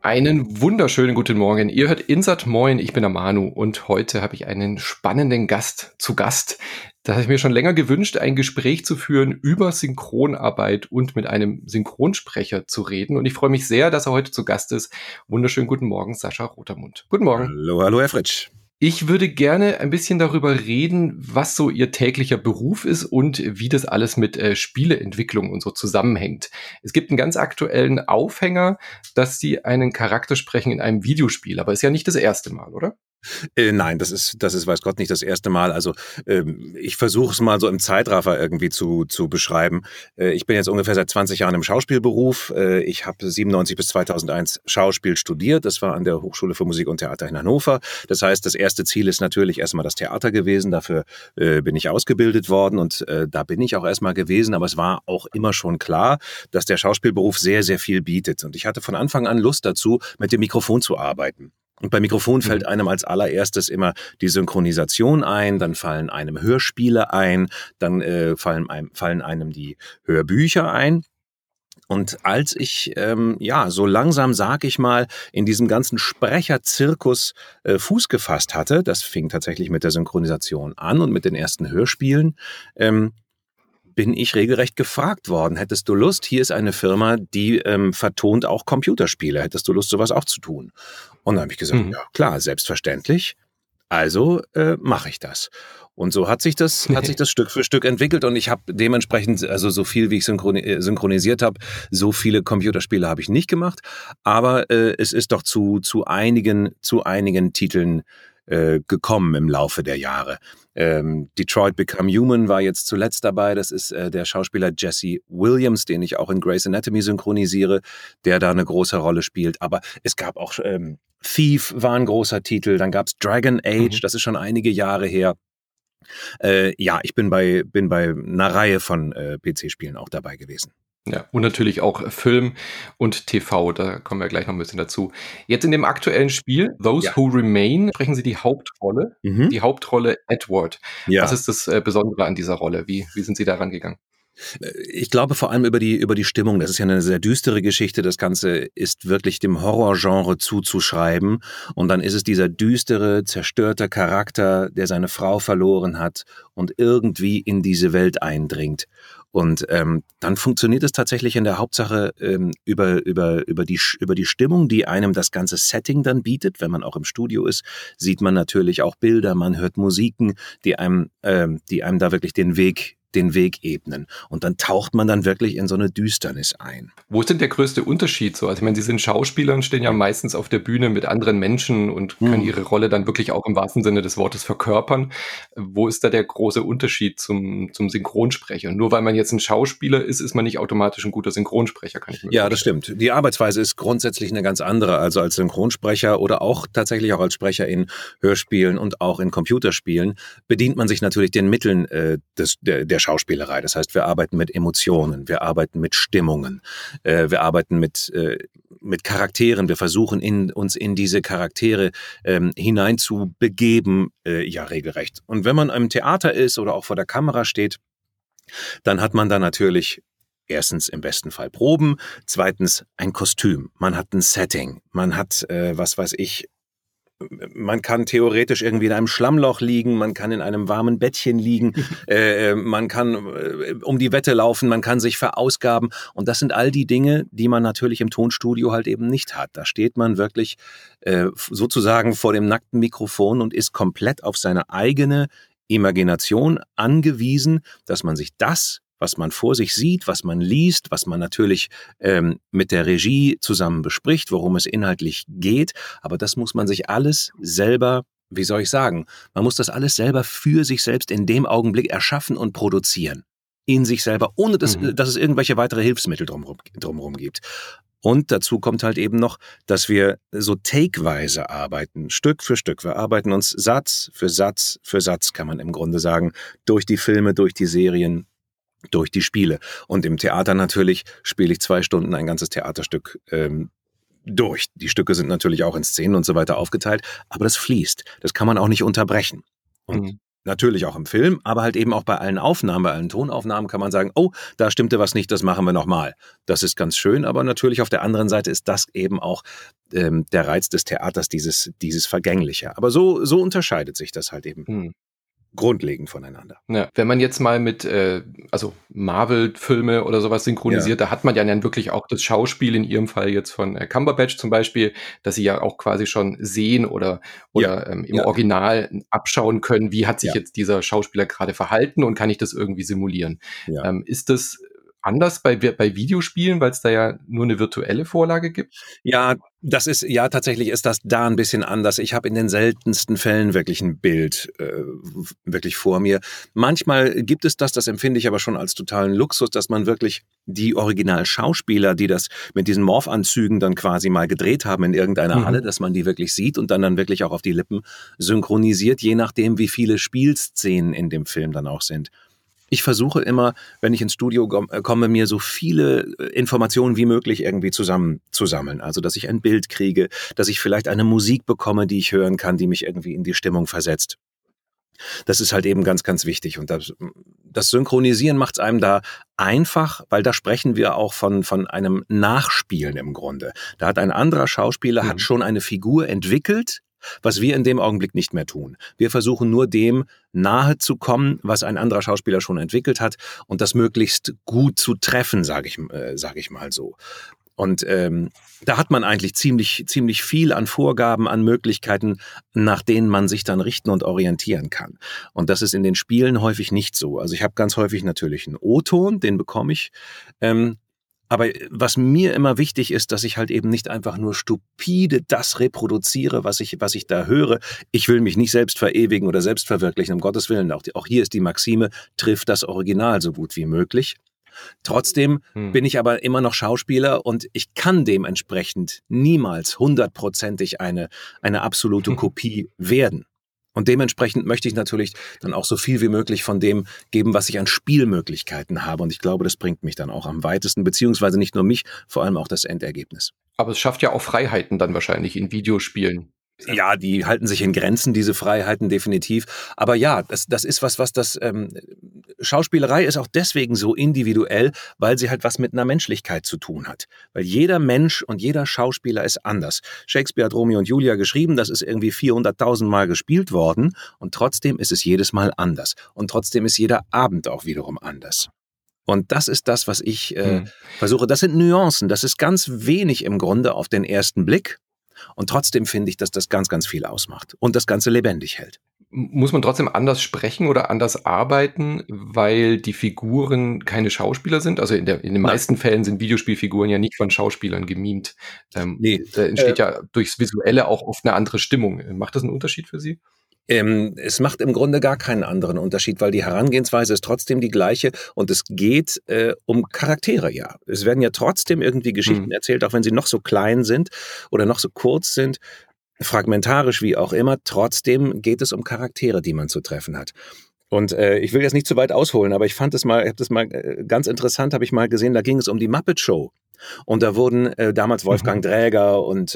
Einen wunderschönen guten Morgen. Ihr hört Insert Moin, ich bin der Manu und heute habe ich einen spannenden Gast zu Gast. Da habe ich mir schon länger gewünscht, ein Gespräch zu führen über Synchronarbeit und mit einem Synchronsprecher zu reden. Und ich freue mich sehr, dass er heute zu Gast ist. Wunderschönen guten Morgen, Sascha Rotermund. Guten Morgen. Hallo, hallo, Herr Fritsch. Ich würde gerne ein bisschen darüber reden, was so Ihr täglicher Beruf ist und wie das alles mit Spieleentwicklung und so zusammenhängt. Es gibt einen ganz aktuellen Aufhänger, dass Sie einen Charakter sprechen in einem Videospiel, aber ist ja nicht das erste Mal, oder? Nein, das ist, weiß Gott, nicht das erste Mal. Also ich versuche es mal so im Zeitraffer irgendwie zu beschreiben. Ich bin jetzt ungefähr seit 20 Jahren im Schauspielberuf. Ich habe 97 bis 2001 Schauspiel studiert. Das war an der Hochschule für Musik und Theater in Hannover. Das heißt, das erste Ziel ist natürlich erstmal das Theater gewesen. Dafür bin ich ausgebildet worden und da bin ich auch erstmal gewesen. Aber es war auch immer schon klar, dass der Schauspielberuf sehr, sehr viel bietet. Und ich hatte von Anfang an Lust dazu, mit dem Mikrofon zu arbeiten. Und beim Mikrofon fällt einem als allererstes immer die Synchronisation ein, dann fallen einem Hörspiele ein, dann fallen einem die Hörbücher ein. Und als ich, so langsam, sag ich mal, in diesem ganzen Sprecherzirkus Fuß gefasst hatte, das fing tatsächlich mit der Synchronisation an und mit den ersten Hörspielen, bin ich regelrecht gefragt worden, hättest du Lust, hier ist eine Firma, die vertont auch Computerspiele, hättest du Lust, sowas auch zu tun? Und dann habe ich gesagt, ja klar, selbstverständlich, also mache ich das. Und so hat sich das Stück für Stück entwickelt und ich habe dementsprechend, also so viel wie ich synchronisiert habe, so viele Computerspiele habe ich nicht gemacht, aber es ist doch zu einigen Titeln gekommen im Laufe der Jahre. Detroit Become Human war jetzt zuletzt dabei. Das ist der Schauspieler Jesse Williams, den ich auch in Grey's Anatomy synchronisiere, der da eine große Rolle spielt. Aber es gab auch Thief war ein großer Titel. Dann gab's Dragon Age, das ist schon einige Jahre her. Ich bin bei einer Reihe von PC-Spielen auch dabei gewesen. Ja, und natürlich auch Film und TV, da kommen wir gleich noch ein bisschen dazu. Jetzt in dem aktuellen Spiel, Those Who Remain, sprechen Sie die Hauptrolle, die Hauptrolle Edward. Ja. Was ist das Besondere an dieser Rolle? Wie sind Sie da rangegangen? Ich glaube vor allem über die Stimmung. Das ist ja eine sehr düstere Geschichte. Das Ganze ist wirklich dem Horrorgenre zuzuschreiben. Und dann ist es dieser düstere, zerstörte Charakter, der seine Frau verloren hat und irgendwie in diese Welt eindringt. Und dann funktioniert es tatsächlich in der Hauptsache über die Stimmung, die einem das ganze Setting dann bietet. Wenn man auch im Studio ist, sieht man natürlich auch Bilder, man hört Musiken, die einem da wirklich den Weg ebnen. Und dann taucht man dann wirklich in so eine Düsternis ein. Wo ist denn der größte Unterschied so? Also ich meine, Sie sind Schauspieler und stehen ja meistens auf der Bühne mit anderen Menschen und können ihre Rolle dann wirklich auch im wahrsten Sinne des Wortes verkörpern. Wo ist da der große Unterschied zum Synchronsprecher? Nur weil man jetzt ein Schauspieler ist, ist man nicht automatisch ein guter Synchronsprecher, kann ich mir vorstellen. Ja, das stimmt. Die Arbeitsweise ist grundsätzlich eine ganz andere. Also als Synchronsprecher oder auch tatsächlich auch als Sprecher in Hörspielen und auch in Computerspielen bedient man sich natürlich den Mitteln der Schauspielerei. Das heißt, wir arbeiten mit Emotionen, wir arbeiten mit Stimmungen, wir arbeiten mit Charakteren, wir versuchen uns in diese Charaktere hinein zu begeben, regelrecht. Und wenn man im Theater ist oder auch vor der Kamera steht, dann hat man da natürlich erstens im besten Fall Proben, zweitens ein Kostüm, man hat ein Setting, man hat, man kann theoretisch irgendwie in einem Schlammloch liegen, man kann in einem warmen Bettchen liegen, man kann um die Wette laufen, man kann sich verausgaben. Und das sind all die Dinge, die man natürlich im Tonstudio halt eben nicht hat. Da steht man wirklich sozusagen vor dem nackten Mikrofon und ist komplett auf seine eigene Imagination angewiesen, dass man sich das, was man vor sich sieht, was man liest, was man natürlich mit der Regie zusammen bespricht, worum es inhaltlich geht. Aber das muss man sich alles selber, wie soll ich sagen, man muss das alles selber für sich selbst in dem Augenblick erschaffen und produzieren. In sich selber, ohne dass es irgendwelche weitere Hilfsmittel drumherum gibt. Und dazu kommt halt eben noch, dass wir so takeweise arbeiten, Stück für Stück. Wir arbeiten uns Satz für Satz für Satz, kann man im Grunde sagen, durch die Filme, durch die Serien, durch die Spiele. Und im Theater natürlich spiele ich 2 Stunden ein ganzes Theaterstück durch. Die Stücke sind natürlich auch in Szenen und so weiter aufgeteilt, aber das fließt. Das kann man auch nicht unterbrechen. Und Natürlich auch im Film, aber halt eben auch bei allen Aufnahmen, bei allen Tonaufnahmen kann man sagen, oh, da stimmte was nicht, das machen wir nochmal. Das ist ganz schön, aber natürlich auf der anderen Seite ist das eben auch der Reiz des Theaters, dieses Vergängliche. Aber so unterscheidet sich das halt eben grundlegend voneinander. Ja, wenn man jetzt mal mit, also Marvel-Filme oder sowas synchronisiert, da hat man ja dann wirklich auch das Schauspiel, in ihrem Fall jetzt von Cumberbatch zum Beispiel, dass sie ja auch quasi schon sehen oder im Original abschauen können, wie hat sich jetzt dieser Schauspieler gerade verhalten und kann ich das irgendwie simulieren. Ja. Ist das anders bei Videospielen, weil es da ja nur eine virtuelle Vorlage gibt? Ja, tatsächlich ist das da ein bisschen anders. Ich habe in den seltensten Fällen wirklich ein Bild wirklich vor mir. Manchmal gibt es das empfinde ich aber schon als totalen Luxus, dass man wirklich die Originalschauspieler, die das mit diesen Morphanzügen dann quasi mal gedreht haben in irgendeiner Halle, dass man die wirklich sieht und dann wirklich auch auf die Lippen synchronisiert, je nachdem, wie viele Spielszenen in dem Film dann auch sind. Ich versuche immer, wenn ich ins Studio komme, mir so viele Informationen wie möglich irgendwie zusammenzusammeln. Also, dass ich ein Bild kriege, dass ich vielleicht eine Musik bekomme, die ich hören kann, die mich irgendwie in die Stimmung versetzt. Das ist halt eben ganz, ganz wichtig. Und das Synchronisieren macht es einem da einfach, weil da sprechen wir auch von einem Nachspielen im Grunde. Da hat ein anderer Schauspieler hat schon eine Figur entwickelt, was wir in dem Augenblick nicht mehr tun. Wir versuchen nur dem nahe zu kommen, was ein anderer Schauspieler schon entwickelt hat und das möglichst gut zu treffen, sage ich mal so. Und da hat man eigentlich ziemlich viel an Vorgaben, an Möglichkeiten, nach denen man sich dann richten und orientieren kann. Und das ist in den Spielen häufig nicht so. Also ich habe ganz häufig natürlich einen O-Ton, den bekomme ich. Aber was mir immer wichtig ist, dass ich halt eben nicht einfach nur stupide das reproduziere, was ich da höre. Ich will mich nicht selbst verewigen oder selbst verwirklichen, um Gottes Willen. Auch hier ist die Maxime, trifft das Original so gut wie möglich. Trotzdem bin ich aber immer noch Schauspieler und ich kann dementsprechend niemals 100%ig eine absolute Kopie werden. Und dementsprechend möchte ich natürlich dann auch so viel wie möglich von dem geben, was ich an Spielmöglichkeiten habe. Und ich glaube, das bringt mich dann auch am weitesten, beziehungsweise nicht nur mich, vor allem auch das Endergebnis. Aber es schafft ja auch Freiheiten dann wahrscheinlich in Videospielen. Ja, die halten sich in Grenzen, diese Freiheiten definitiv. Aber ja, das ist was das Schauspielerei ist auch deswegen so individuell, weil sie halt was mit einer Menschlichkeit zu tun hat. Weil jeder Mensch und jeder Schauspieler ist anders. Shakespeare hat Romeo und Julia geschrieben, das ist irgendwie 400.000 Mal gespielt worden und trotzdem ist es jedes Mal anders. Und trotzdem ist jeder Abend auch wiederum anders. Und das ist das, was ich versuche. Das sind Nuancen, das ist ganz wenig im Grunde auf den ersten Blick. Und trotzdem finde ich, dass das ganz, ganz viel ausmacht und das Ganze lebendig hält. Muss man trotzdem anders sprechen oder anders arbeiten, weil die Figuren keine Schauspieler sind? Also in den meisten Fällen sind Videospielfiguren ja nicht von Schauspielern gemimt. Nee. Da entsteht ja durchs Visuelle auch oft eine andere Stimmung. Macht das einen Unterschied für Sie? Es macht im Grunde gar keinen anderen Unterschied, weil die Herangehensweise ist trotzdem die gleiche und es geht um Charaktere, ja. Es werden ja trotzdem irgendwie Geschichten erzählt, auch wenn sie noch so klein sind oder noch so kurz sind, fragmentarisch wie auch immer. Trotzdem geht es um Charaktere, die man zu treffen hat. Und ich will jetzt nicht zu weit ausholen, aber ich habe das mal ganz interessant, habe ich mal gesehen, da ging es um die Muppet Show. Und da wurden damals Wolfgang Dräger und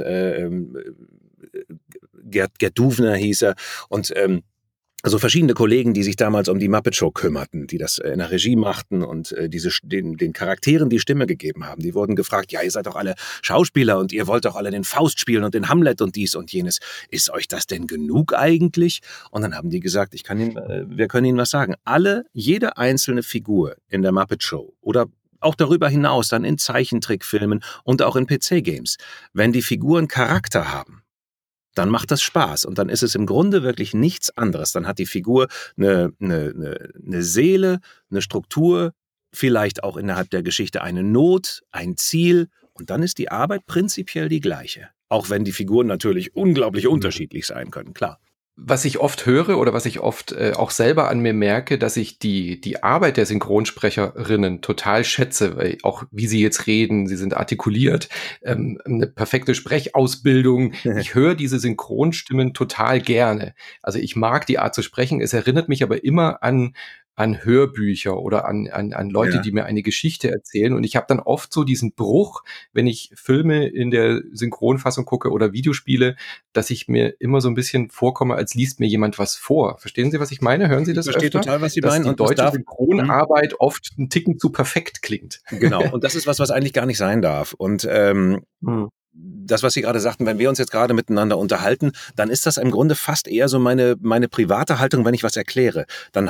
Gerd Duvner hieß er und also verschiedene Kollegen, die sich damals um die Muppet Show kümmerten, die das in der Regie machten und den Charakteren die Stimme gegeben haben. Die wurden gefragt, ja, ihr seid doch alle Schauspieler und ihr wollt doch alle den Faust spielen und den Hamlet und dies und jenes. Ist euch das denn genug eigentlich? Und dann haben die gesagt, wir können Ihnen was sagen. Jede einzelne Figur in der Muppet Show oder auch darüber hinaus dann in Zeichentrickfilmen und auch in PC-Games, wenn die Figuren Charakter haben, dann macht das Spaß und dann ist es im Grunde wirklich nichts anderes. Dann hat die Figur eine Seele, eine Struktur, vielleicht auch innerhalb der Geschichte eine Not, ein Ziel und dann ist die Arbeit prinzipiell die gleiche. Auch wenn die Figuren natürlich unglaublich unterschiedlich sein können, klar. Was ich oft höre oder was ich oft auch selber an mir merke, dass ich die Arbeit der Synchronsprecherinnen total schätze, weil auch wie sie jetzt reden, sie sind artikuliert, eine perfekte Sprechausbildung. Ich höre diese Synchronstimmen total gerne. Also ich mag die Art zu sprechen. Es erinnert mich aber immer an an Hörbücher oder an Leute, Ja. die mir eine Geschichte erzählen. Und ich habe dann oft so diesen Bruch, wenn ich Filme in der Synchronfassung gucke oder Videospiele, dass ich mir immer so ein bisschen vorkomme, als liest mir jemand was vor. Verstehen Sie, was ich meine? Hören Sie Ich das verstehe öfter? total, was Sie Dass meinen, die und das deutsche darf. Synchronarbeit oft einen Ticken zu perfekt klingt. Genau, und das ist was eigentlich gar nicht sein darf. Und Hm. das, was Sie gerade sagten, wenn wir uns jetzt gerade miteinander unterhalten, dann ist das im Grunde fast eher so meine private Haltung, wenn ich was erkläre. Dann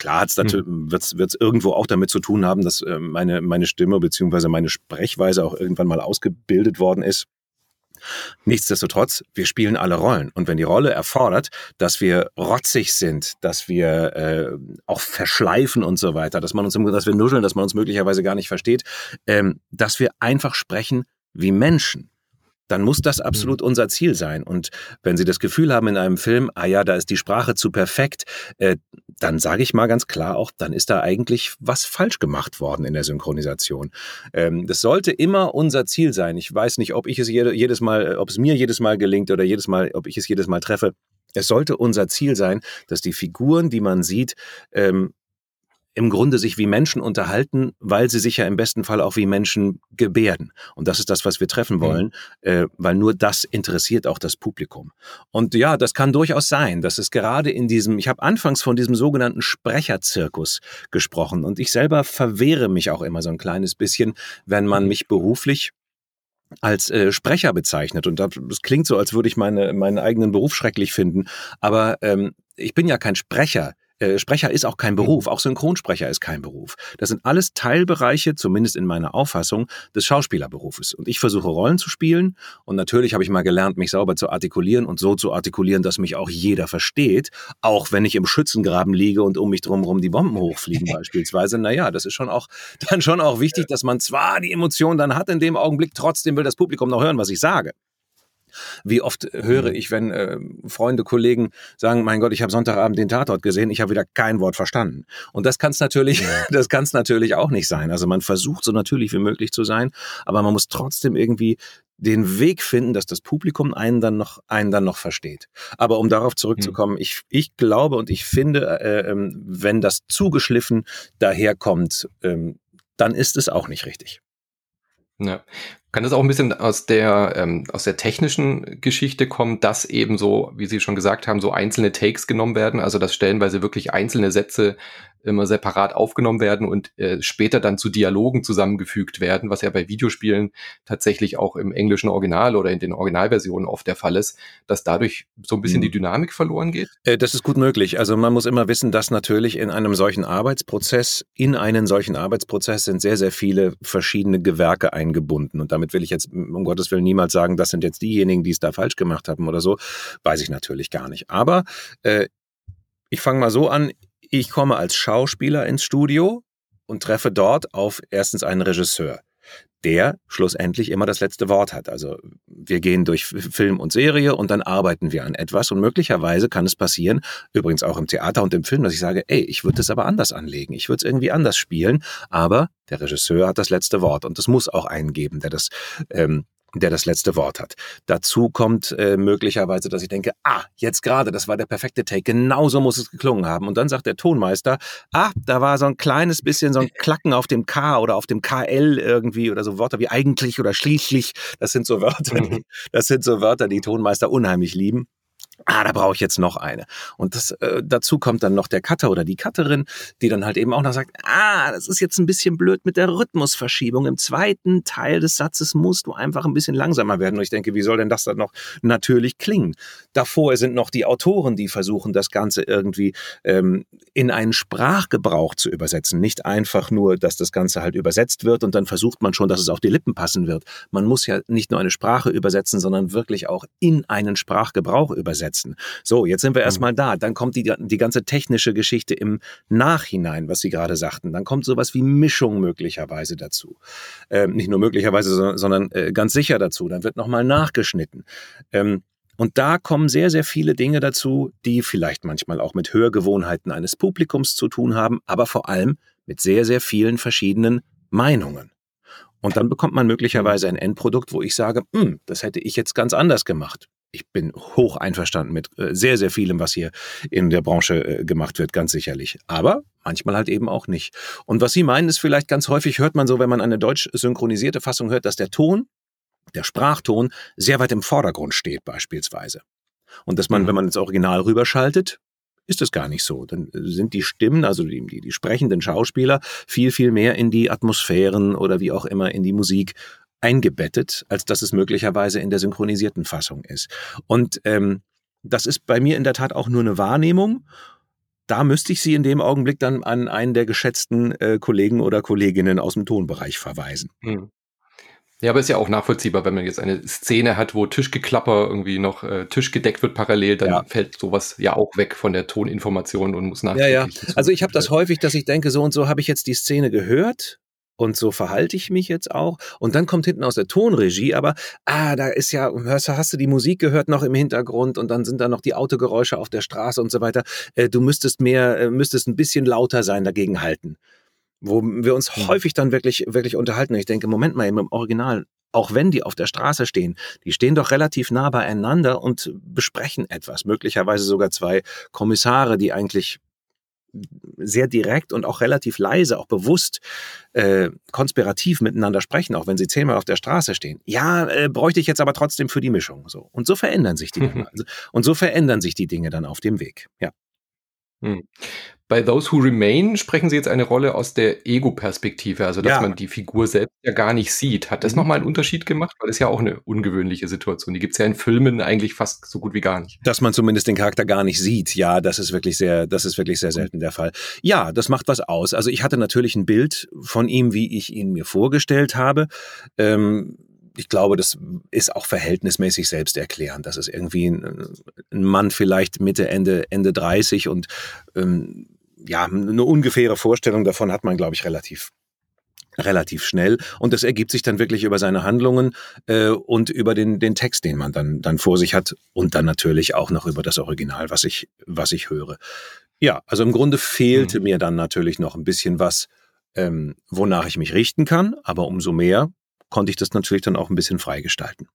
wird's irgendwo auch damit zu tun haben, dass meine Stimme beziehungsweise meine Sprechweise auch irgendwann mal ausgebildet worden ist. Nichtsdestotrotz, wir spielen alle Rollen. Und wenn die Rolle erfordert, dass wir rotzig sind, dass wir auch verschleifen und so weiter, dass wir nuscheln, dass man uns möglicherweise gar nicht versteht, dass wir einfach sprechen wie Menschen, dann muss das absolut unser Ziel sein. Und wenn Sie das Gefühl haben in einem Film, da ist die Sprache zu perfekt, dann sage ich mal ganz klar auch, dann ist da eigentlich was falsch gemacht worden in der Synchronisation. Das sollte immer unser Ziel sein. Ich weiß nicht, ob es mir jedes Mal gelingt oder ob ich es jedes Mal treffe. Es sollte unser Ziel sein, dass die Figuren, die man sieht, im Grunde sich wie Menschen unterhalten, weil sie sich ja im besten Fall auch wie Menschen gebärden. Und das ist das, was wir treffen wollen, weil nur das interessiert auch das Publikum. Und ja, das kann durchaus sein, dass es gerade ich habe anfangs von diesem sogenannten Sprecherzirkus gesprochen, und ich selber verwehre mich auch immer so ein kleines bisschen, wenn man mich beruflich als Sprecher bezeichnet. Und das klingt so, als würde ich meinen eigenen Beruf schrecklich finden. Aber ich bin ja kein Sprecher. Sprecher ist auch kein Beruf, auch Synchronsprecher ist kein Beruf. Das sind alles Teilbereiche, zumindest in meiner Auffassung, des Schauspielerberufes. Und ich versuche Rollen zu spielen, und natürlich habe ich mal gelernt, mich sauber zu artikulieren und so zu artikulieren, dass mich auch jeder versteht, auch wenn ich im Schützengraben liege und um mich drumherum die Bomben hochfliegen beispielsweise. Naja, das ist dann schon auch wichtig, dass man zwar die Emotion dann hat in dem Augenblick, trotzdem will das Publikum noch hören, was ich sage. Wie oft höre ich, wenn Freunde, Kollegen sagen, mein Gott, ich habe Sonntagabend den Tatort gesehen, ich habe wieder kein Wort verstanden. Und das kann es natürlich auch nicht sein. Also man versucht so natürlich wie möglich zu sein, aber man muss trotzdem irgendwie den Weg finden, dass das Publikum einen dann noch versteht. Aber um darauf zurückzukommen, ich glaube und ich finde, wenn das zugeschliffen daherkommt, dann ist es auch nicht richtig. Ja. Kann das auch ein bisschen aus der technischen Geschichte kommen, dass eben so, wie Sie schon gesagt haben, so einzelne Takes genommen werden, also dass stellenweise wirklich einzelne Sätze immer separat aufgenommen werden und später dann zu Dialogen zusammengefügt werden, was ja bei Videospielen tatsächlich auch im englischen Original oder in den Originalversionen oft der Fall ist, dass dadurch so ein bisschen die Dynamik verloren geht? Das ist gut möglich. Also man muss immer wissen, dass natürlich in einen solchen Arbeitsprozess sind sehr, sehr viele verschiedene Gewerke eingebunden. Und damit will ich jetzt um Gottes Willen niemals sagen, das sind jetzt diejenigen, die es da falsch gemacht haben oder so. Weiß ich natürlich gar nicht. Aber ich fange mal so an. Ich komme als Schauspieler ins Studio und treffe dort auf erstens einen Regisseur, der schlussendlich immer das letzte Wort hat. Also wir gehen durch Film und Serie und dann arbeiten wir an etwas, und möglicherweise kann es passieren, übrigens auch im Theater und im Film, dass ich sage, ich würde es aber anders anlegen, ich würde es irgendwie anders spielen, aber der Regisseur hat das letzte Wort, und es muss auch einen geben, der das letzte Wort hat. Dazu kommt möglicherweise, dass ich denke, jetzt gerade, das war der perfekte Take, genauso muss es geklungen haben. Und dann sagt der Tonmeister, da war so ein kleines bisschen so ein Klacken auf dem K oder auf dem KL irgendwie, oder so Wörter wie eigentlich oder schließlich. Das sind so Wörter, die Tonmeister unheimlich lieben. Da brauche ich jetzt noch eine. Und dazu kommt dann noch der Cutter oder die Cutterin, die dann halt eben auch noch sagt, das ist jetzt ein bisschen blöd mit der Rhythmusverschiebung. Im zweiten Teil des Satzes musst du einfach ein bisschen langsamer werden. Und ich denke, wie soll denn das dann noch natürlich klingen? Davor sind noch die Autoren, die versuchen, das Ganze irgendwie in einen Sprachgebrauch zu übersetzen. Nicht einfach nur, dass das Ganze halt übersetzt wird und dann versucht man schon, dass es auf die Lippen passen wird. Man muss ja nicht nur eine Sprache übersetzen, sondern wirklich auch in einen Sprachgebrauch übersetzen. So, jetzt sind wir erstmal da. Dann kommt die ganze technische Geschichte im Nachhinein, was Sie gerade sagten. Dann kommt sowas wie Mischung möglicherweise dazu. Nicht nur möglicherweise, sondern ganz sicher dazu. Dann wird nochmal nachgeschnitten. Und da kommen sehr, sehr viele Dinge dazu, die vielleicht manchmal auch mit Hörgewohnheiten eines Publikums zu tun haben, aber vor allem mit sehr, sehr vielen verschiedenen Meinungen. Und dann bekommt man möglicherweise ein Endprodukt, wo ich sage, das hätte ich jetzt ganz anders gemacht. ich bin hoch einverstanden mit sehr, sehr vielem, was hier in der Branche gemacht wird, ganz sicherlich. Aber manchmal halt eben auch nicht. Und was Sie meinen, ist vielleicht ganz häufig hört man so, wenn man eine deutsch synchronisierte Fassung hört, dass der Ton, der Sprachton, sehr weit im Vordergrund steht beispielsweise. Und dass man, wenn man ins Original rüberschaltet, ist es gar nicht so. Dann sind die Stimmen, also die sprechenden Schauspieler, viel, viel mehr in die Atmosphären oder wie auch immer in die Musik eingebettet, als dass es möglicherweise in der synchronisierten Fassung ist. Und das ist bei mir in der Tat auch nur eine Wahrnehmung. Da müsste ich Sie in dem Augenblick dann an einen der geschätzten Kollegen oder Kolleginnen aus dem Tonbereich verweisen. Mhm. Ja, aber ist ja auch nachvollziehbar, wenn man jetzt eine Szene hat, wo Tischgeklapper irgendwie noch Tisch gedeckt wird parallel, dann fällt sowas ja auch weg von der Toninformation und muss nachträglich. Ja. Also ich habe das häufig, dass ich denke, so und so habe ich jetzt die Szene gehört. Und so verhalte ich mich jetzt auch. Und dann kommt hinten aus der Tonregie, aber da ist ja, hast du die Musik gehört noch im Hintergrund und dann sind da noch die Autogeräusche auf der Straße und so weiter. Du müsstest ein bisschen lauter sein, dagegen halten. Wo wir uns häufig dann wirklich, wirklich unterhalten. Und ich denke, Moment mal, im Original, auch wenn die auf der Straße stehen, die stehen doch relativ nah beieinander und besprechen etwas. Möglicherweise sogar zwei Kommissare, die eigentlich sehr direkt und auch relativ leise, auch bewusst konspirativ miteinander sprechen, auch wenn sie 10-mal auf der Straße stehen. Ja, bräuchte ich jetzt aber trotzdem für die Mischung. So. Und so verändern sich die Dinge. Und so verändern sich die Dinge dann auf dem Weg. Ja. Bei Those Who Remain sprechen Sie jetzt eine Rolle aus der Ego-Perspektive, also dass man die Figur selbst ja gar nicht sieht. Hat das nochmal einen Unterschied gemacht? Weil das ist ja auch eine ungewöhnliche Situation. Die gibt es ja in Filmen eigentlich fast so gut wie gar nicht. Dass man zumindest den Charakter gar nicht sieht, ja, das ist wirklich sehr selten der Fall. Ja, das macht was aus. Also ich hatte natürlich ein Bild von ihm, wie ich ihn mir vorgestellt habe. Ich glaube, das ist auch verhältnismäßig selbsterklärend. Das ist irgendwie ein Mann vielleicht Mitte, Ende 30 und eine ungefähre Vorstellung davon hat man, glaube ich, relativ schnell. Und das ergibt sich dann wirklich über seine Handlungen und über den Text, den man dann vor sich hat und dann natürlich auch noch über das Original, was ich höre. Ja, also im Grunde fehlte mir dann natürlich noch ein bisschen was, wonach ich mich richten kann, aber umso mehr konnte ich das natürlich dann auch ein bisschen freigestalten.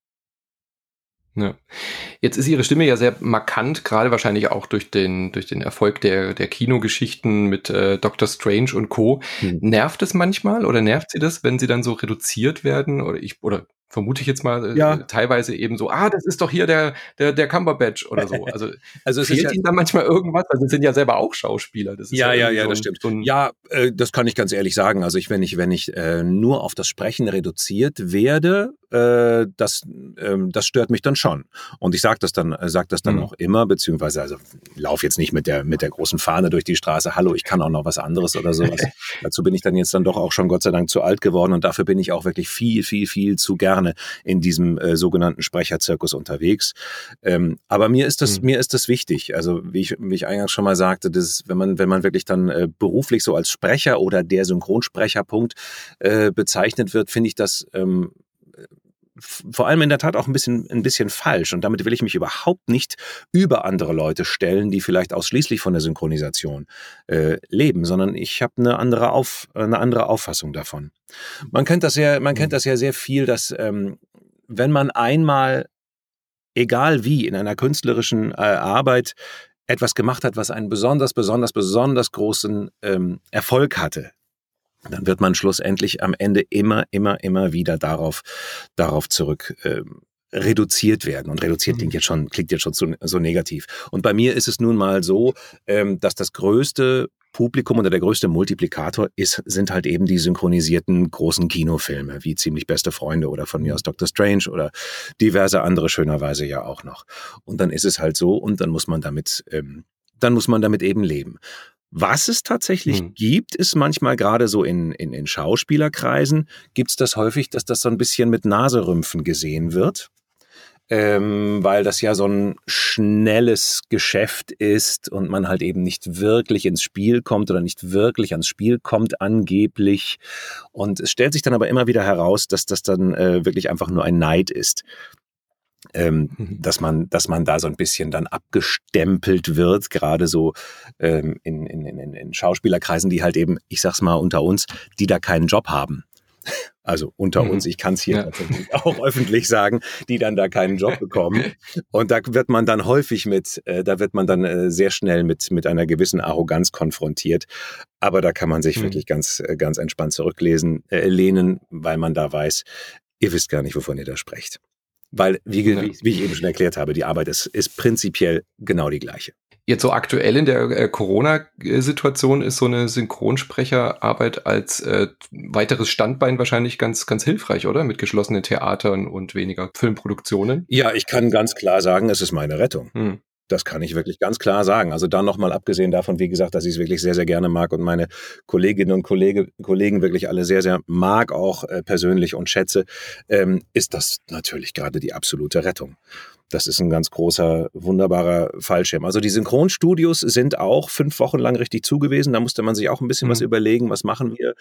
Ja. Jetzt ist Ihre Stimme ja sehr markant, gerade wahrscheinlich auch durch den Erfolg der Kinogeschichten mit Doctor Strange und Co. Nervt es manchmal oder nervt Sie das, wenn Sie dann so reduziert werden? Oder vermute ich jetzt mal teilweise eben so, das ist doch hier der Cumberbatch oder so. Also es fehlt Ihnen da manchmal irgendwas? Also Sie sind ja selber auch Schauspieler. Das ist das stimmt. Das kann ich ganz ehrlich sagen. Also wenn ich nur auf das Sprechen reduziert werde, das stört mich dann schon. Und ich sag das dann auch immer, beziehungsweise laufe jetzt nicht mit der großen Fahne durch die Straße, hallo, ich kann auch noch was anderes oder sowas. Dazu bin ich dann jetzt doch auch schon Gott sei Dank zu alt geworden und dafür bin ich auch wirklich viel, viel, viel zu gerne in diesem sogenannten Sprecherzirkus unterwegs. Aber mir ist das wichtig. Also wie ich eingangs schon mal sagte, wenn man wirklich dann beruflich so als Sprecher oder der Synchronsprecherpunkt bezeichnet wird, finde ich das vor allem in der Tat auch ein bisschen falsch. Und damit will ich mich überhaupt nicht über andere Leute stellen, die vielleicht ausschließlich von der Synchronisation leben, sondern ich habe eine andere Auffassung davon. Man kennt das ja sehr viel, dass wenn man einmal, egal wie, in einer künstlerischen Arbeit etwas gemacht hat, was einen besonders großen Erfolg hatte, dann wird man schlussendlich am Ende immer wieder darauf zurück reduziert werden. Und reduziert klingt jetzt schon so negativ. Und bei mir ist es nun mal so, dass das größte Publikum oder der größte Multiplikator sind halt eben die synchronisierten großen Kinofilme, wie Ziemlich beste Freunde oder von mir aus Doctor Strange oder diverse andere schönerweise ja auch noch. Und dann ist es halt so und dann muss man damit eben leben. Was es tatsächlich gibt, ist manchmal gerade so in Schauspielerkreisen, gibt es das häufig, dass das so ein bisschen mit Naserümpfen gesehen wird, weil das ja so ein schnelles Geschäft ist und man halt eben nicht wirklich ins Spiel kommt oder nicht wirklich ans Spiel kommt angeblich. Und es stellt sich dann aber immer wieder heraus, dass das dann wirklich einfach nur ein Neid ist. Dass man da so ein bisschen dann abgestempelt wird, gerade so in Schauspielerkreisen, die halt eben, ich sag's mal unter uns, die da keinen Job haben. also unter uns, ich kann es hier tatsächlich auch öffentlich sagen, die dann da keinen Job bekommen. Und da wird man dann häufig sehr schnell mit einer gewissen Arroganz konfrontiert. Aber da kann man sich wirklich ganz, ganz entspannt lehnen, weil man da weiß, ihr wisst gar nicht, wovon ihr da sprecht. Weil, wie ich eben schon erklärt habe, die Arbeit ist prinzipiell genau die gleiche. Jetzt so aktuell in der Corona-Situation ist so eine Synchronsprecherarbeit als weiteres Standbein wahrscheinlich ganz, ganz hilfreich, oder? Mit geschlossenen Theatern und weniger Filmproduktionen. Ja, ich kann ganz klar sagen, es ist meine Rettung. Das kann ich wirklich ganz klar sagen. Also dann nochmal abgesehen davon, wie gesagt, dass ich es wirklich sehr, sehr gerne mag und meine Kolleginnen und Kollegen wirklich alle sehr, sehr mag, auch persönlich und schätze, ist das natürlich gerade die absolute Rettung. Das ist ein ganz großer, wunderbarer Fallschirm. Also die Synchronstudios sind auch 5 Wochen lang richtig zu gewesen. Da musste man sich auch ein bisschen was überlegen, was machen wir.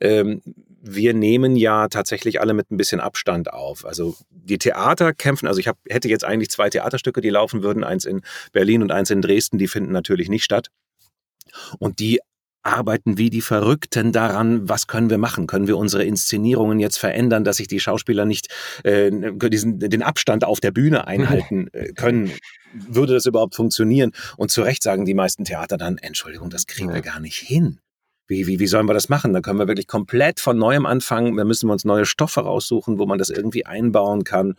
Wir nehmen ja tatsächlich alle mit ein bisschen Abstand auf. Also die Theater kämpfen, also hätte jetzt eigentlich 2 Theaterstücke, die laufen würden, eins in Berlin und eins in Dresden, die finden natürlich nicht statt. Und die arbeiten wie die Verrückten daran, was können wir machen? Können wir unsere Inszenierungen jetzt verändern, dass sich die Schauspieler nicht den Abstand auf der Bühne einhalten können? Würde das überhaupt funktionieren? Und zu Recht sagen die meisten Theater dann, Entschuldigung, das kriegen wir gar nicht hin. Wie sollen wir das machen? Da können wir wirklich komplett von Neuem anfangen. Da müssen wir uns neue Stoffe raussuchen, wo man das irgendwie einbauen kann.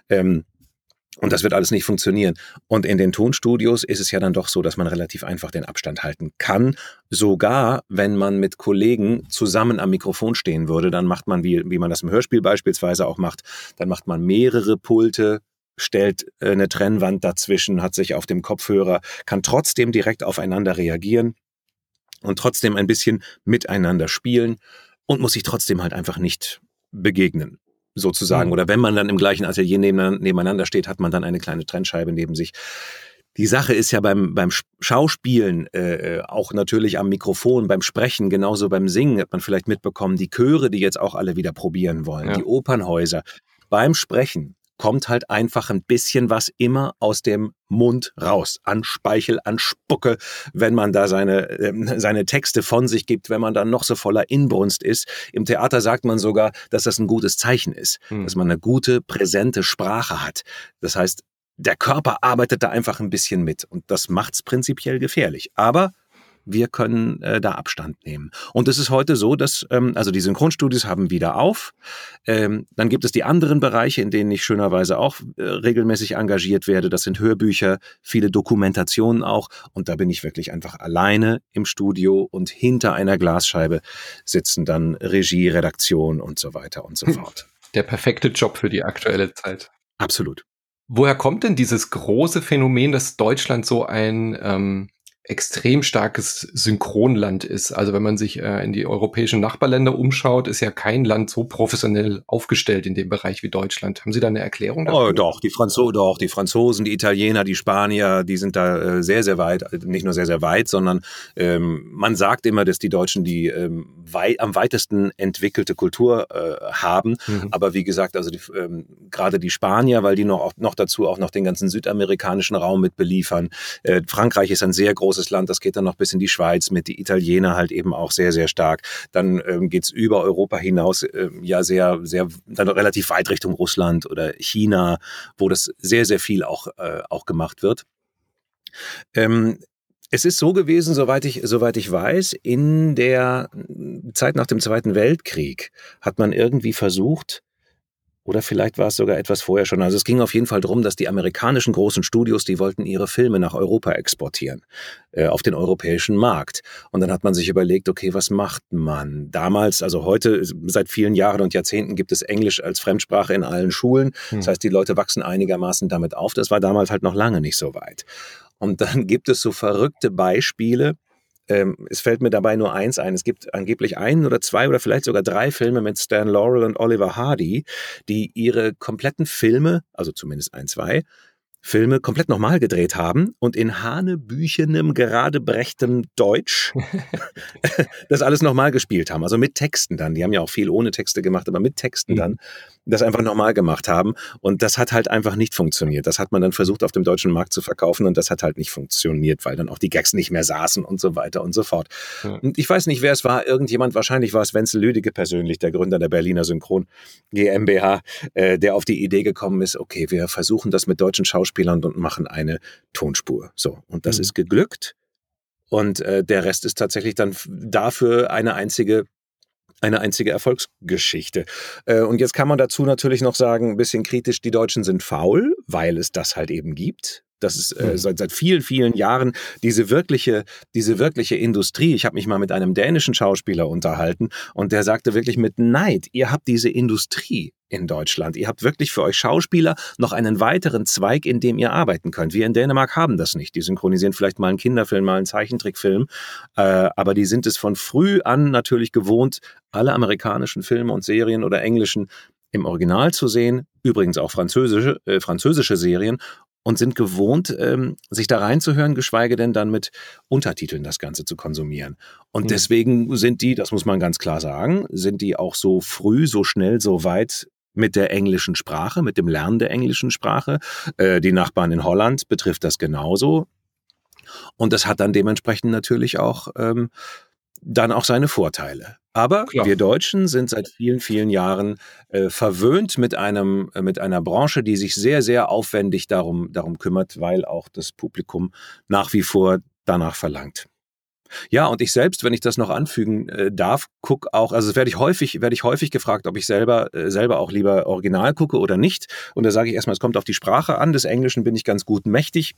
Und das wird alles nicht funktionieren. Und in den Tonstudios ist es ja dann doch so, dass man relativ einfach den Abstand halten kann. Sogar, wenn man mit Kollegen zusammen am Mikrofon stehen würde, dann macht man, wie man das im Hörspiel beispielsweise auch macht, dann macht man mehrere Pulte, stellt eine Trennwand dazwischen, hat sich auf dem Kopfhörer, kann trotzdem direkt aufeinander reagieren und trotzdem ein bisschen miteinander spielen und muss sich trotzdem halt einfach nicht begegnen. Sozusagen. Oder wenn man dann im gleichen Atelier nebeneinander steht, hat man dann eine kleine Trennscheibe neben sich. Die Sache ist ja beim Schauspielen, auch natürlich am Mikrofon, beim Sprechen, genauso beim Singen, hat man vielleicht mitbekommen, die Chöre, die jetzt auch alle wieder probieren wollen, die Opernhäuser. Beim Sprechen kommt halt einfach ein bisschen was immer aus dem Mund raus. An Speichel, an Spucke, wenn man da seine Texte von sich gibt, wenn man dann noch so voller Inbrunst ist. Im Theater sagt man sogar, dass das ein gutes Zeichen ist, dass man eine gute, präsente Sprache hat. Das heißt, der Körper arbeitet da einfach ein bisschen mit und das macht's prinzipiell gefährlich. Aber wir können da Abstand nehmen. Und es ist heute so, dass also die Synchronstudios haben wieder auf. Dann gibt es die anderen Bereiche, in denen ich schönerweise auch regelmäßig engagiert werde. Das sind Hörbücher, viele Dokumentationen auch. Und da bin ich wirklich einfach alleine im Studio und hinter einer Glasscheibe sitzen dann Regie, Redaktion und so weiter und so fort. Der perfekte Job für die aktuelle Zeit. Absolut. Woher kommt denn dieses große Phänomen, dass Deutschland so ein extrem starkes Synchronland ist? Also wenn man sich in die europäischen Nachbarländer umschaut, ist ja kein Land so professionell aufgestellt in dem Bereich wie Deutschland. Haben Sie da eine Erklärung dafür? Oh, doch, die Franzosen, die Italiener, die Spanier, die sind da sehr, sehr weit, nicht nur sehr, sehr weit, sondern man sagt immer, dass die Deutschen die am weitesten entwickelte Kultur haben. Aber wie gesagt, also gerade die Spanier, weil die noch dazu auch noch den ganzen südamerikanischen Raum mit beliefern. Frankreich ist ein sehr großes Land, das geht dann noch bis in die Schweiz mit, die Italiener halt eben auch sehr, sehr stark. Dann geht's über Europa hinaus ja sehr, sehr, dann relativ weit Richtung Russland oder China, wo das sehr, sehr viel auch gemacht wird. Es ist so gewesen, soweit ich weiß, in der Zeit nach dem Zweiten Weltkrieg hat man irgendwie versucht, oder vielleicht war es sogar etwas vorher schon. Also es ging auf jeden Fall darum, dass die amerikanischen großen Studios, die wollten ihre Filme nach Europa exportieren, auf den europäischen Markt. Und dann hat man sich überlegt, okay, was macht man? Damals, also heute, seit vielen Jahren und Jahrzehnten gibt es Englisch als Fremdsprache in allen Schulen. Das heißt, die Leute wachsen einigermaßen damit auf. Das war damals halt noch lange nicht so weit. Und dann gibt es so verrückte Beispiele. Es fällt mir dabei nur eins ein. Es gibt angeblich 1 oder 2 oder vielleicht sogar 3 Filme mit Stan Laurel und Oliver Hardy, die ihre kompletten Filme, also zumindest 1, 2, Filme komplett normal gedreht haben und in hanebüchenem, geradebrechtem Deutsch das alles nochmal gespielt haben. Also mit Texten dann. Die haben ja auch viel ohne Texte gemacht, aber mit Texten dann das einfach nochmal gemacht haben. Und das hat halt einfach nicht funktioniert. Das hat man dann versucht, auf dem deutschen Markt zu verkaufen und das hat halt nicht funktioniert, weil dann auch die Gags nicht mehr saßen und so weiter und so fort. Ja. Und ich weiß nicht, wer es war. Irgendjemand, wahrscheinlich war es Wenzel Lüdecke persönlich, der Gründer der Berliner Synchron GmbH, der auf die Idee gekommen ist, okay, wir versuchen das mit deutschen Schauspielern und machen eine Tonspur. So, und das ist geglückt. Und der Rest ist tatsächlich dann dafür eine einzige Erfolgsgeschichte. Und jetzt kann man dazu natürlich noch sagen, ein bisschen kritisch, die Deutschen sind faul, weil es das halt eben gibt. Das ist seit vielen, vielen Jahren diese wirkliche Industrie. Ich habe mich mal mit einem dänischen Schauspieler unterhalten und der sagte wirklich mit Neid, ihr habt diese Industrie in Deutschland. Ihr habt wirklich für euch Schauspieler noch einen weiteren Zweig, in dem ihr arbeiten könnt. Wir in Dänemark haben das nicht. Die synchronisieren vielleicht mal einen Kinderfilm, mal einen Zeichentrickfilm, aber die sind es von früh an natürlich gewohnt, alle amerikanischen Filme und Serien oder englischen im Original zu sehen, übrigens auch französische Serien, und sind gewohnt, sich da reinzuhören, geschweige denn dann mit Untertiteln das Ganze zu konsumieren. Und deswegen sind die, das muss man ganz klar sagen, sind die auch so früh, so schnell, so weit mit der englischen Sprache, mit dem Lernen der englischen Sprache. Die Nachbarn in Holland betrifft das genauso. Und das hat dann dementsprechend natürlich auch dann auch seine Vorteile. Aber wir Deutschen sind seit vielen, vielen Jahren verwöhnt mit einer Branche, die sich sehr, sehr aufwendig darum kümmert, weil auch das Publikum nach wie vor danach verlangt. Ja, und ich selbst, wenn ich das noch anfügen darf, gucke auch, also werde ich häufig gefragt, ob ich selber auch lieber Original gucke oder nicht. Und da sage ich erstmal, es kommt auf die Sprache an. Des Englischen bin ich ganz gut mächtig.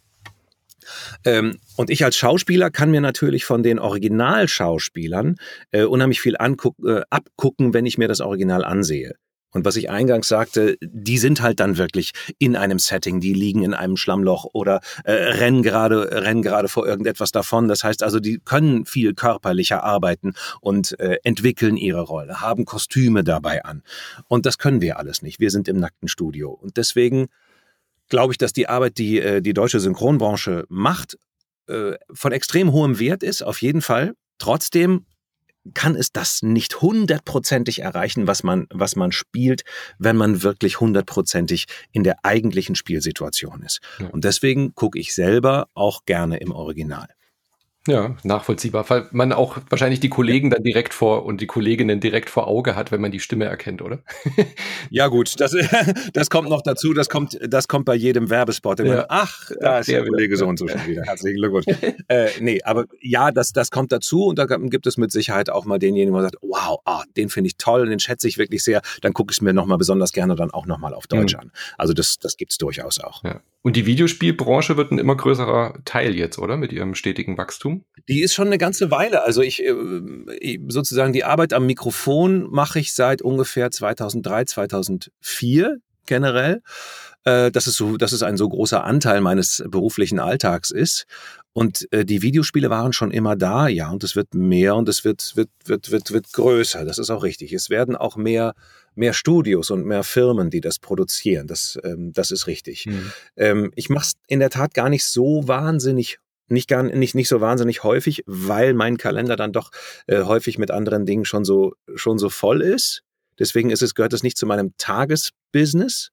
Und ich als Schauspieler kann mir natürlich von den Originalschauspielern unheimlich viel abgucken, wenn ich mir das Original ansehe. Und was ich eingangs sagte, die sind halt dann wirklich in einem Setting, die liegen in einem Schlammloch oder rennen gerade vor irgendetwas davon. Das heißt also, die können viel körperlicher arbeiten und entwickeln ihre Rolle, haben Kostüme dabei an. Und das können wir alles nicht. Wir sind im nackten Studio. Und deswegen glaube ich, dass die Arbeit, die die deutsche Synchronbranche macht, von extrem hohem Wert ist, auf jeden Fall. Trotzdem kann es das nicht hundertprozentig erreichen, was man spielt, wenn man wirklich hundertprozentig in der eigentlichen Spielsituation ist. Ja. Und deswegen gucke ich selber auch gerne im Original. Ja, nachvollziehbar, weil man auch wahrscheinlich die Kollegen dann direkt und die Kolleginnen direkt vor Auge hat, wenn man die Stimme erkennt, oder? Ja gut, das kommt noch dazu, das kommt bei jedem Werbespot. Ja. Ach, da ist der Kollege so und so schon wieder. Herzlichen Glückwunsch. Nee, aber ja, das kommt dazu und da gibt es mit Sicherheit auch mal denjenigen, der sagt, wow, den finde ich toll, den schätze ich wirklich sehr, dann gucke ich es mir nochmal besonders gerne dann auch nochmal auf Deutsch an. Also das gibt es durchaus auch. Ja. Und die Videospielbranche wird ein immer größerer Teil jetzt, oder? Mit ihrem stetigen Wachstum? Die ist schon eine ganze Weile. Also ich sozusagen die Arbeit am Mikrofon mache ich seit ungefähr 2003, 2004 generell. Dass es ein so großer Anteil meines beruflichen Alltags ist. Und die Videospiele waren schon immer da, ja, und es wird mehr und es wird größer. Das ist auch richtig. Es werden auch mehr Studios und mehr Firmen, die das produzieren. Das ist richtig. Ich mache es in der Tat gar nicht so wahnsinnig nicht so wahnsinnig häufig, weil mein Kalender dann doch häufig mit anderen Dingen schon so voll ist. Deswegen gehört es nicht zu meinem Tagesbusiness.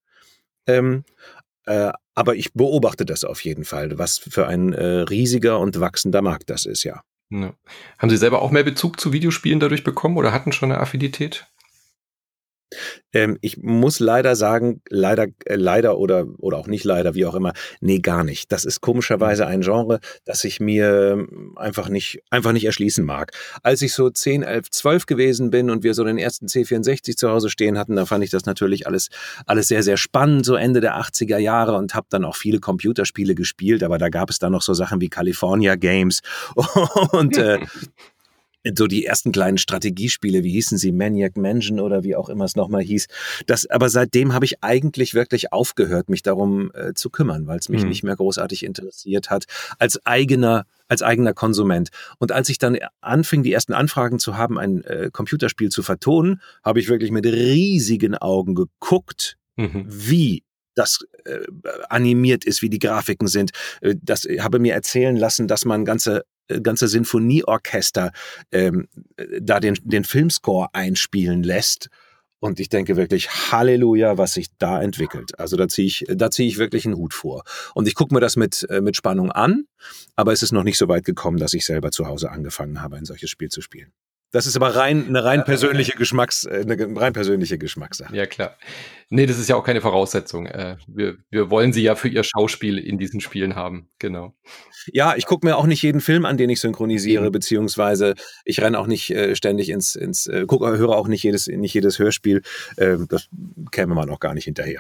Aber ich beobachte das auf jeden Fall, was für ein riesiger und wachsender Markt das ist, ja. Ja. Haben Sie selber auch mehr Bezug zu Videospielen dadurch bekommen oder hatten schon eine Affinität? Ich muss leider sagen, leider oder auch nicht leider, wie auch immer, nee, gar nicht. Das ist komischerweise ein Genre, das ich mir einfach nicht erschließen mag. Als ich so 10, 11, 12 gewesen bin und wir so den ersten C64 zu Hause stehen hatten, da fand ich das natürlich alles sehr, sehr spannend, so Ende der 80er Jahre und habe dann auch viele Computerspiele gespielt, aber da gab es dann noch so Sachen wie California Games und so die ersten kleinen Strategiespiele, wie hießen sie, Maniac Mansion oder wie auch immer es nochmal hieß. Aber seitdem habe ich eigentlich wirklich aufgehört, mich darum zu kümmern, weil es mich nicht mehr großartig interessiert hat, als eigener Konsument. Und als ich dann anfing, die ersten Anfragen zu haben, ein Computerspiel zu vertonen, habe ich wirklich mit riesigen Augen geguckt, wie das animiert ist, wie die Grafiken sind. Das habe mir erzählen lassen, dass man ganze Sinfonieorchester da den Filmscore einspielen lässt. Und ich denke wirklich, Halleluja, was sich da entwickelt. Also da ziehe ich wirklich einen Hut vor. Und ich gucke mir das mit Spannung an, aber es ist noch nicht so weit gekommen, dass ich selber zu Hause angefangen habe, ein solches Spiel zu spielen. Das ist aber eine rein persönliche Geschmackssache. Ja, klar. Nee, das ist ja auch keine Voraussetzung. Wir wollen sie ja für ihr Schauspiel in diesen Spielen haben. Genau. Ja, ich gucke mir auch nicht jeden Film an, den ich synchronisiere, beziehungsweise ich renne auch nicht ständig höre auch nicht jedes Hörspiel. Das käme man auch gar nicht hinterher.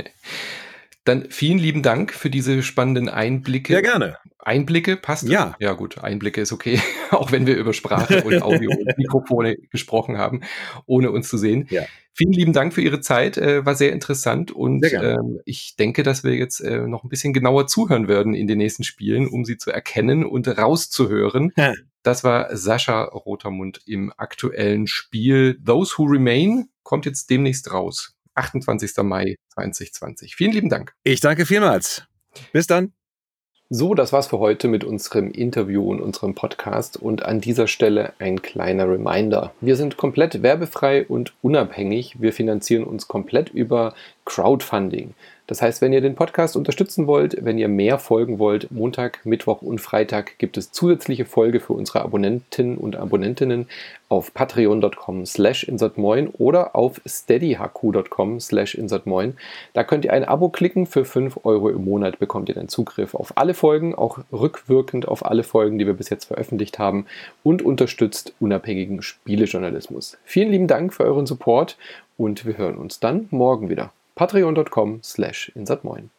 Dann vielen lieben Dank für diese spannenden Einblicke. Ja, gerne. Einblicke, passt? Ja. Ja gut, Einblicke ist okay, auch wenn wir über Sprache und Audio und Mikrofone gesprochen haben, ohne uns zu sehen. Ja. Vielen lieben Dank für Ihre Zeit, war sehr interessant und ich denke, dass wir jetzt noch ein bisschen genauer zuhören werden in den nächsten Spielen, um sie zu erkennen und rauszuhören. Ja. Das war Sascha Rotermund im aktuellen Spiel Those Who Remain, kommt jetzt demnächst raus. 28. Mai 2020. Vielen lieben Dank. Ich danke vielmals. Bis dann. So, das war's für heute mit unserem Interview und unserem Podcast und an dieser Stelle ein kleiner Reminder. Wir sind komplett werbefrei und unabhängig. Wir finanzieren uns komplett über Crowdfunding. Das heißt, wenn ihr den Podcast unterstützen wollt, wenn ihr mehr Folgen wollt, Montag, Mittwoch und Freitag gibt es zusätzliche Folge für unsere Abonnentinnen und Abonnentinnen auf patreon.com/insertmoin oder auf steadyhq.com/insertmoin. Da könnt ihr ein Abo klicken. Für 5 € im Monat bekommt ihr dann Zugriff auf alle Folgen, auch rückwirkend auf alle Folgen, die wir bis jetzt veröffentlicht haben und unterstützt unabhängigen Spielejournalismus. Vielen lieben Dank für euren Support und wir hören uns dann morgen wieder. patreon.com/insertmoin.